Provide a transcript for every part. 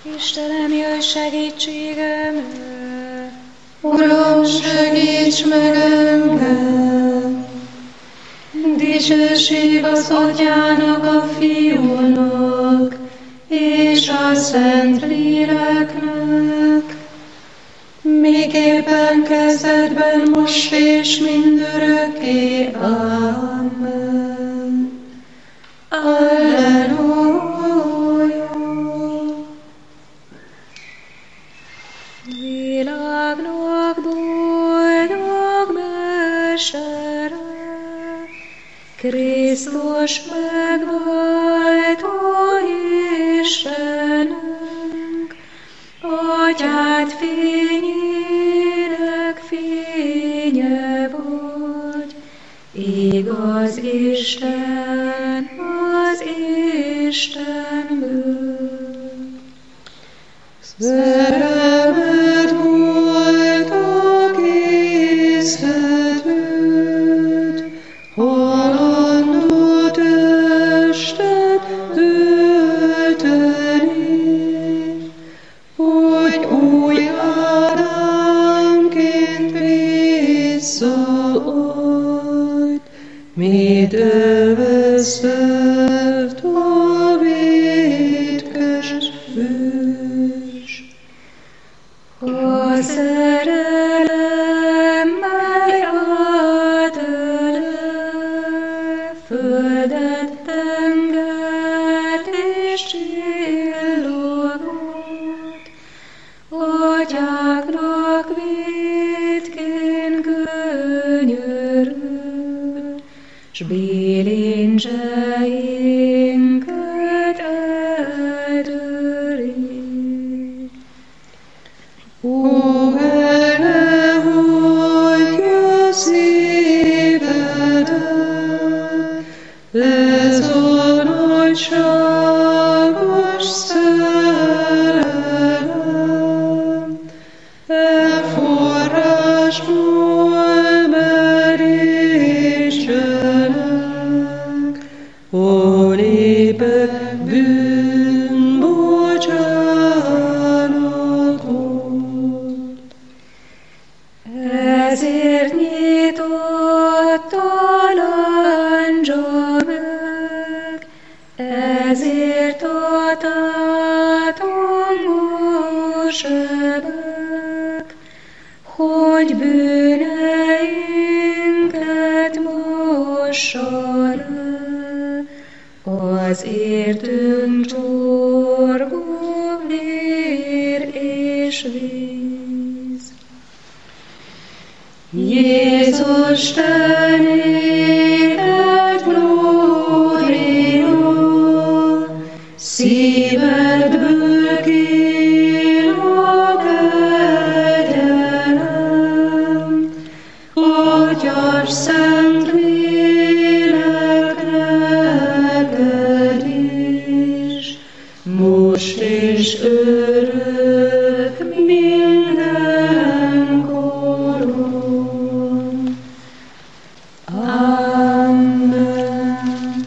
Istenem, jöjj segítségemre! Uram, segíts meg engem! Dicsőség az Atyának, a Fiúnak, és a Szent Léleknek, miképpen kezdetben, most és mindörökké. Amen. Alleluja! Világnak boldog mestere, Krisztus megváltó Istenünk, Atyád fényének fénye vagy, igaz Isten az Istenből. Szerelmed volt a készhetőt, halandó testet ölteni, hogy új Ádámként visszaadd, mit elvesztett a vétkes hős. A szerelemmel átölel földet, tengert és csillagot, Atyáknak vétkén könyörül, s bilincseinket eltöri. Ó, elnehagyja szívedet, ez a nagyságos szerelem, e forrásból merítsenek, a népek bűnbocsánatot. Ezért nyitott a láncsa meg, ezért adtátok sebek, hogy bűneinket mossa le, az értünk csorgó vér és víz. Jézus, te néked glória, szívedből kíván kegyelem, Atyás szent lélek neked is, most és örök mindenkoron. Amen.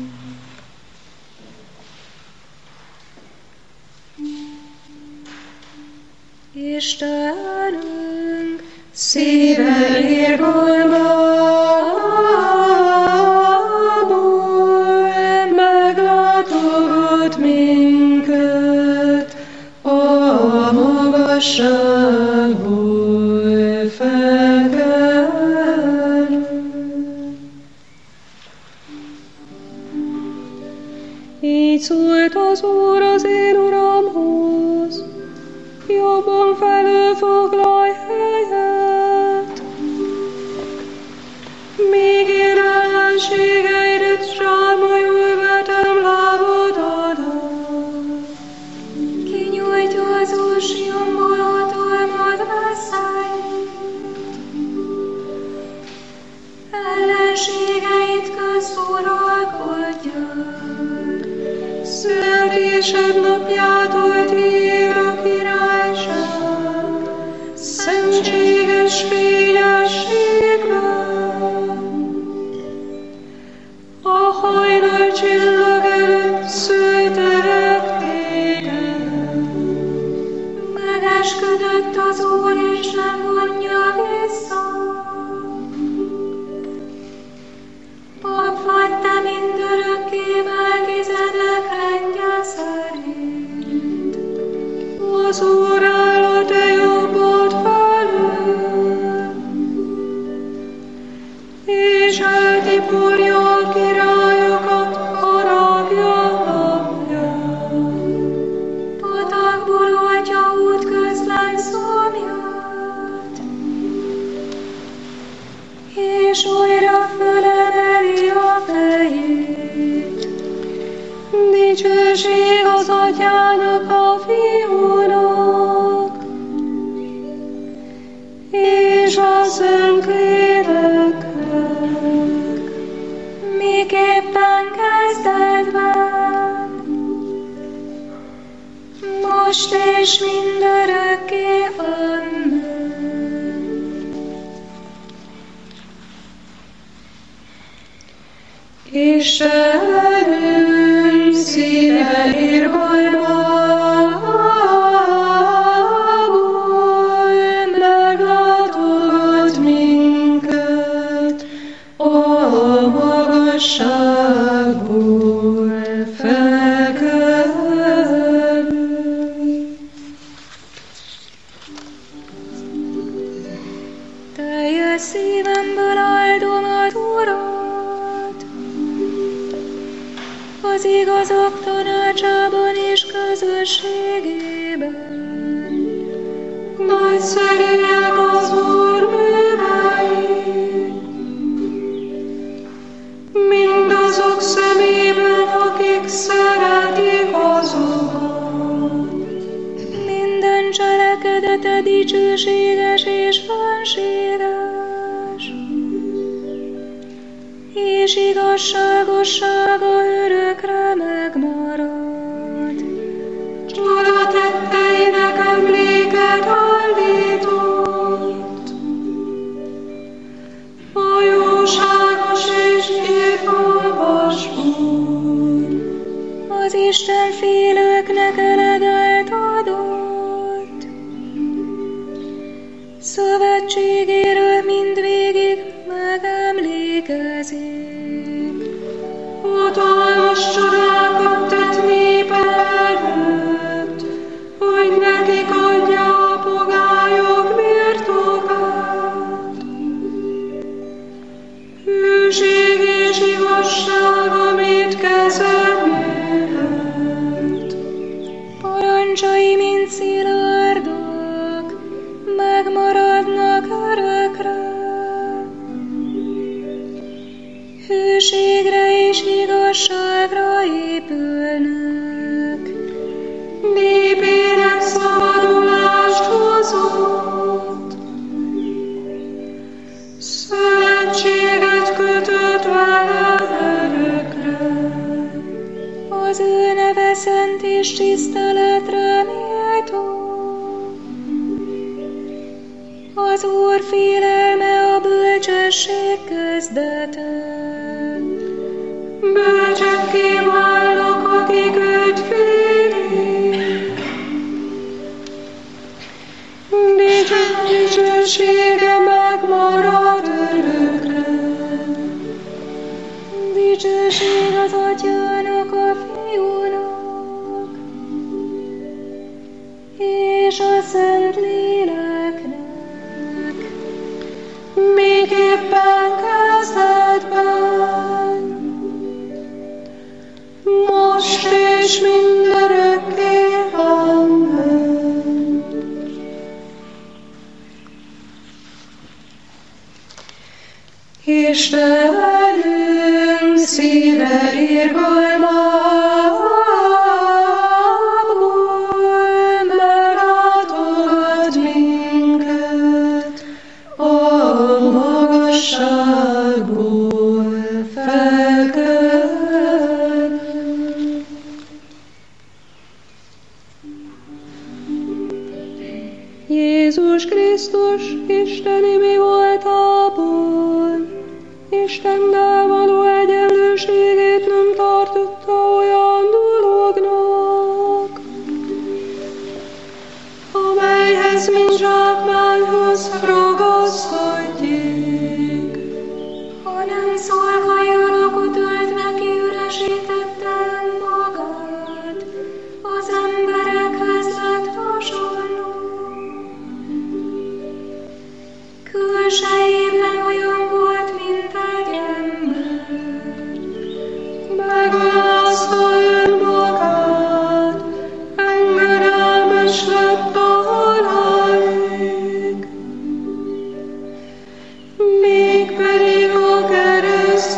Istenünk, Szíve irgalmából meglátogat minket, a magasságból felkelő. Így szólt az Úr az én Uramhoz, jobban felülfoglalj helyet, míg én ellenségeidet sámolyul vetem lábadat. kinyújtja az Úr Sionból hatalmat veszélyt, ellenségeit közt uralkodják, születésed napjától tiéd a királyság, szentséges fényességben. A hajnal csillag előtt szültelek téged, Dicsőség az Atyának, a Fiúnak, és a Szentléleknek, miképpen kezdetben, most és mindörökké. Amen. Istenünk szíve irgalmából meglátogat minket, a magasságból felkelő. Teljes szívemből áldom az Urat, az igazok tanácsában és közösségében. Nagyszerűek az Úr művei, mindazok szemében, akik szeretik azokat. Minden cselekedete dicsőséges és fenséges, és igazságossága örökre megmarad. Csoda tetteinek emléket állított, a jóságos és irgalmas Úr. Az Isten félőknek elegelt adott, szövetségéről mindvégig megemlékezik. Hatalmas csodákat tett népe előtt, hogy nekik adja a pogályok birtokát. Hűség és igazság, amit keze művelt. Parancsai, mint szilárdak, megmaradnak örökre. Hűségre és igazságra épülnek. Népének szabadulást hozott, szövetséget kötött veled örökre. Az ő neve szent és tiszteletre méltó. Az Úr félelme a bölcsesség kezdete. Bölcsekké válnak, akik őt félik. Dicsősége megmarad örökre. Dicsőség az Atyának, a Fiúnak, és a Szentléleknek, Miképpen kezdetben, most és mindörökké. Amen. Istenünk szíve irgalmából meglátogat minket, a magasságból felkelő. Jézus Krisztus isteni mi voltából, Istennel való egyenlőségét nem tartotta olyan dolognak, amelyhez mint zsákmányhoz ragaszkodjék, hanem szolgai alakot öltve kiüresítette önmagát, az emberekhez lett hasonló. Külsejében olyan volt, mint egy ember. megalázta önmagát, engedelmes lett a halálig, mégpedig a kereszt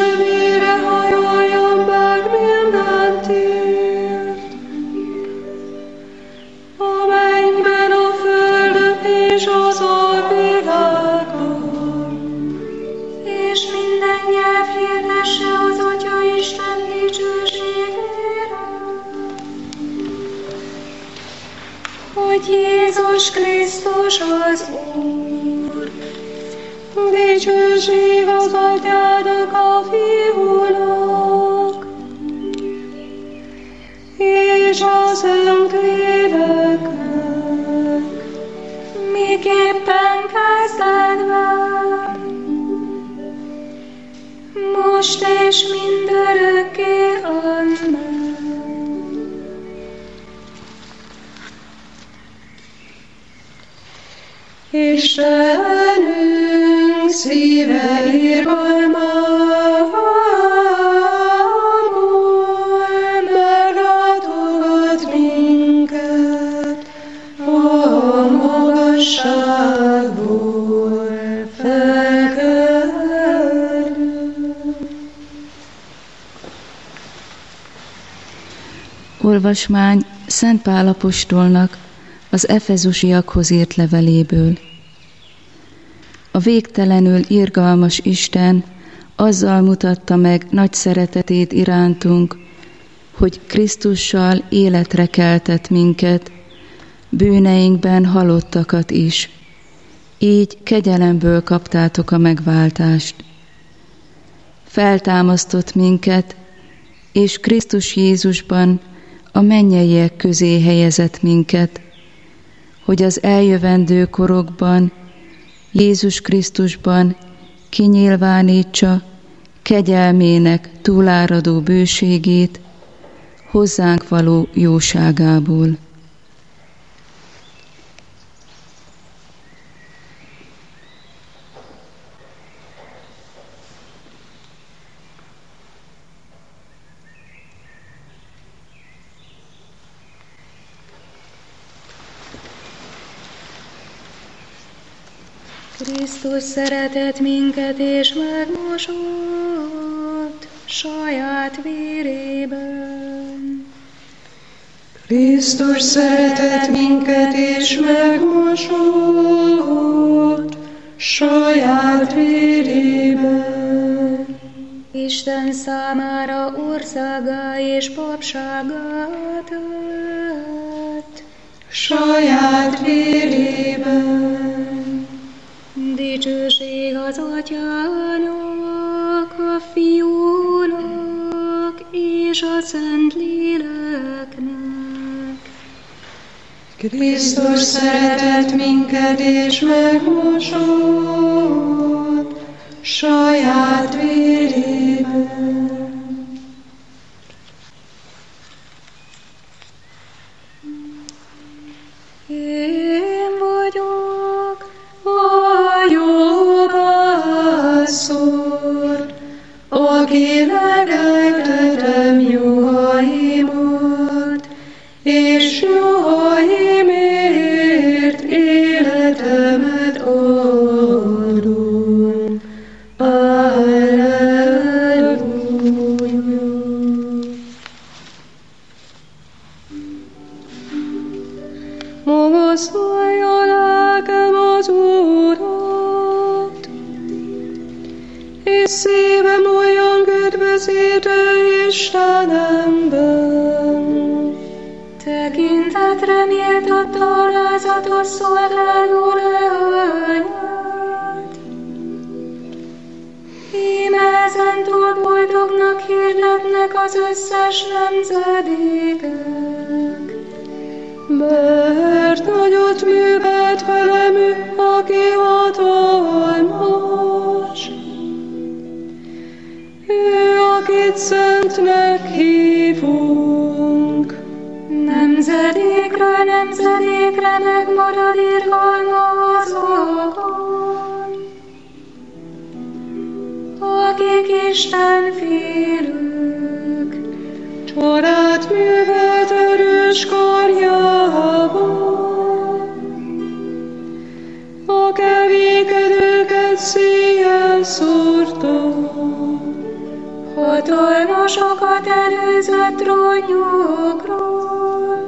nevére hajoljon meg mindentért, a mennyben, a földön és az alvilágon. És minden nyelv hirdesse az Atya Isten dicsőségére, hogy Jézus Krisztus az Úr. Dicsőség az Atyának, a Fiúnak, és a Szentléleknek, miképpen kezdetben, most és mindörökké. Amen. Istenünk szíve irgalmából meglátogat minket, a magasságból felkelő. Olvasmány Szent Pál apostolnak az efezusiakhoz írt leveléből. A végtelenül irgalmas Isten azzal mutatta meg nagy szeretetét irántunk, hogy Krisztussal életre keltett minket, bűneinkben halottakat is. Így kegyelemből kaptátok a megváltást. Feltámasztott minket, és Krisztus Jézusban a mennyeiek közé helyezett minket, hogy az eljövendő korokban, Jézus Krisztusban kinyilvánítsa kegyelmének túláradó bőségét hozzánk való jóságából. Krisztus szeretett minket és megmosott saját vérében. Krisztus szeretett minket és megmosott saját vérében. Isten számára országá és papságá tett saját vérében. Dicsőség az Atyának, a Fiúnak és a Szentléleknek. Krisztus szeretett minket és megmosott saját vérében. Én vagyok a jó pásztor, akinek engedem juhaimat, és juhaimért életemet adom. Alleluja. Magasztalja lelkem az Urat, és szívem olyan kedvezéte Istenemben. tekintetre méltatta alázatos szolgáló leányát. Íme ezentúl boldognak hirdetnek az összes nemzedékek. Mert nagyot művelt velem ő, aki hatalmas. Ő, akit szentnek hívunk. Nemzedékről nemzedékre megmarad irgalma azokon, akik Isten félők. Csodát művelt erős karjával, a kevékedőket széjjel szórta. hatalmasokat előzött trónjukról,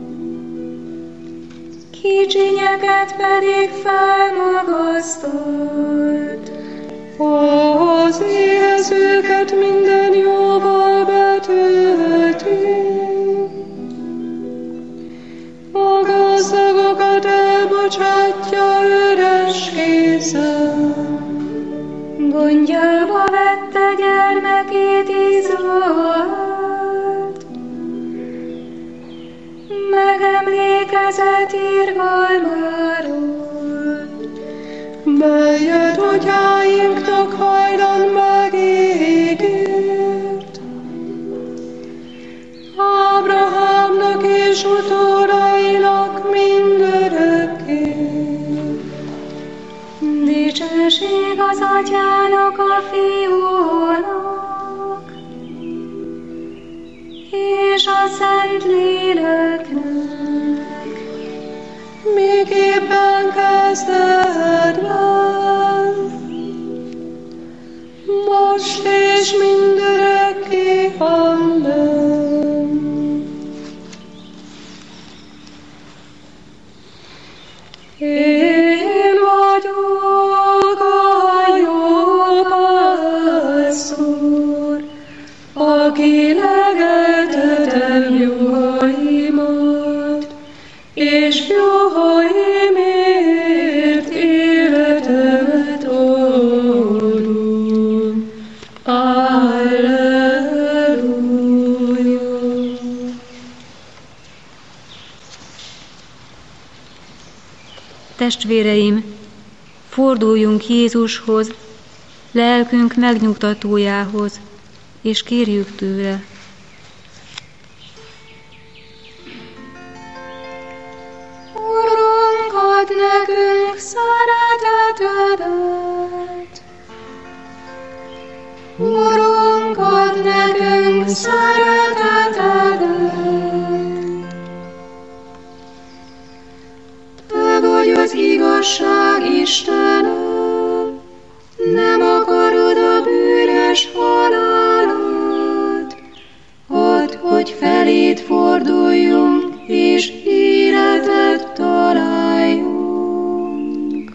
kicsinyeket pedig felmagasztott. Az éhezőket minden jóval betölti, a gazdagokat elbocsátja üres kézzel. Gondjába vette gyermekét Izraelt, megemlékezett irgalmáról, melyet atyáinknak hajdan megígért, Ábrahámnak és utódainak mindörökké. Dicsőség az Atyának, a Fiúnak, és a Szentléleknek, miképpen kezdetben, most és mindörökké. Amen. Én vagyok a jó pásztor, aki legeltetem juhaimat, és juhaimért életemet adom. Alleluja. Testvéreim, forduljunk Jézushoz, lelkünk megnyugtatójához, és kérjük tőle. Urunk, add nekünk szeretetedet! Urunk, add nekünk szeretetedet! Te vagy az igazság Istene, nem akarod a bűnös halálat. Add, hogy feléd forduljunk, és életet találjunk.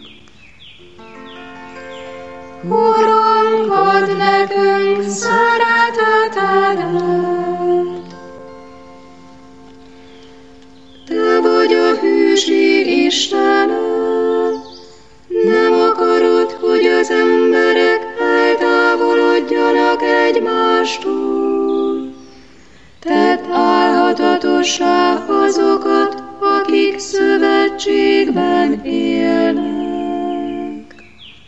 Urunk, add nekünk szeretetedet! Te vagy a hűség Istene, nem akarod, hogy az emberek eltávolodjanak egymástól. Tedd álhatatossá azokat, akik szövetségben élnek.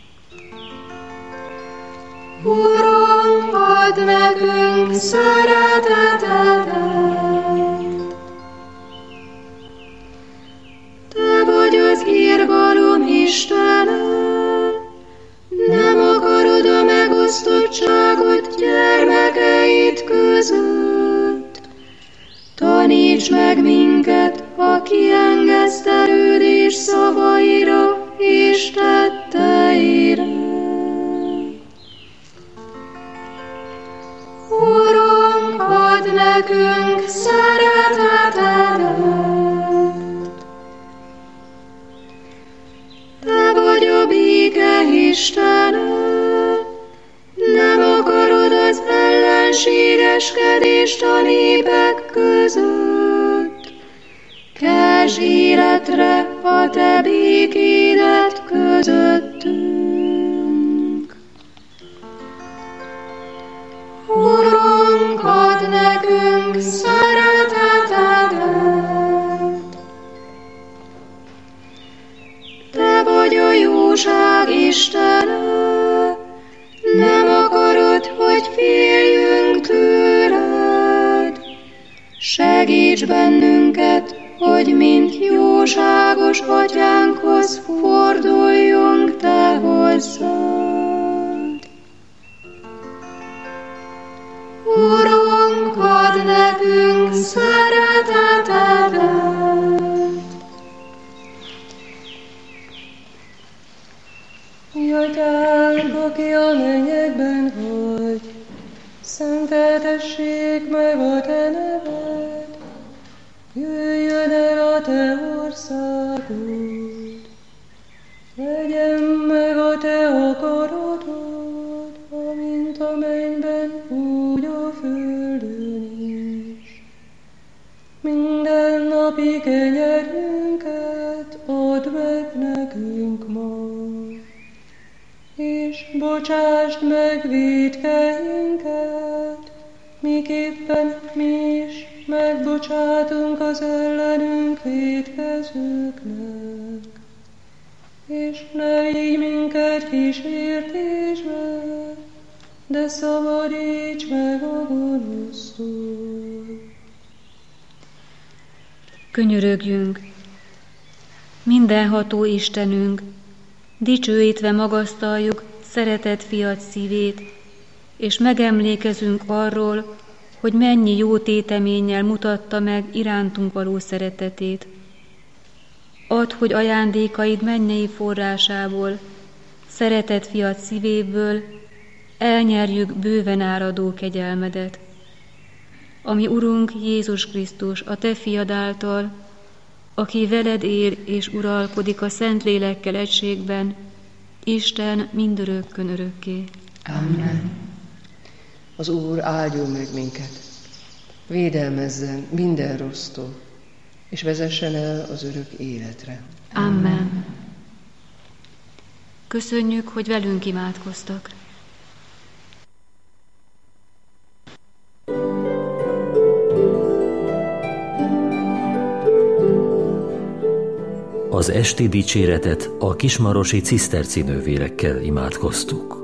Urunk, add nekünk szeretetedet! Te vagy az irgalom Istene, nem akarod a megosztottságot gyermekeid között. Taníts meg minket a kiengesztelődés szavaira és tetteire. Urunk, add nekünk szeretetedet! Te vagy a béke Istene, nem akarod az ellenségeskedést a népek között. Kelts életre a te békédet közöttünk. Urunk, add nekünk szeretetedet! Te vagy a jóság Istene, nem akarod, hogy féljünk tőled. Segíts bennünket, hogy mint jóságos atyánkhoz forduljunk te hozzád. Urunk, add nekünk szeretetedet! Atyánk, aki a mennyekben vagy, Szenteltessék meg a te neved, jöjjön el a te országod, legyen meg a te akaratod, amint a mennyben, úgy a földön is. Mindennapi kenyerünket add meg nekünk ma, és bocsásd meg vétkeinket, miképpen mi is megbocsátunk az ellenünk vétkezőknek. És ne vigy minket kísértésbe, de szabadíts meg a gonosztól. Könyörögjünk, mindenható Istenünk, dicsőítve magasztaljuk szeretett fiad szívét, és megemlékezünk arról, hogy mennyi jó téteménnyel mutatta meg irántunk való szeretetét. Add, hogy ajándékaid mennyei forrásából, szeretett fiad szívéből elnyerjük bőven áradó kegyelmedet. Ami Urunk Jézus Krisztus, a te fiad által, aki veled él és uralkodik a Szentlélekkel egységben, Isten mindörökkön örökké. Amen. Az Úr áldjon meg minket, védelmezzen minden rossztól, és vezessen el az örök életre. Amen. Köszönjük, hogy velünk imádkoztak. Az esti dicséretet a kismarosi ciszterci nővérekkel imádkoztuk.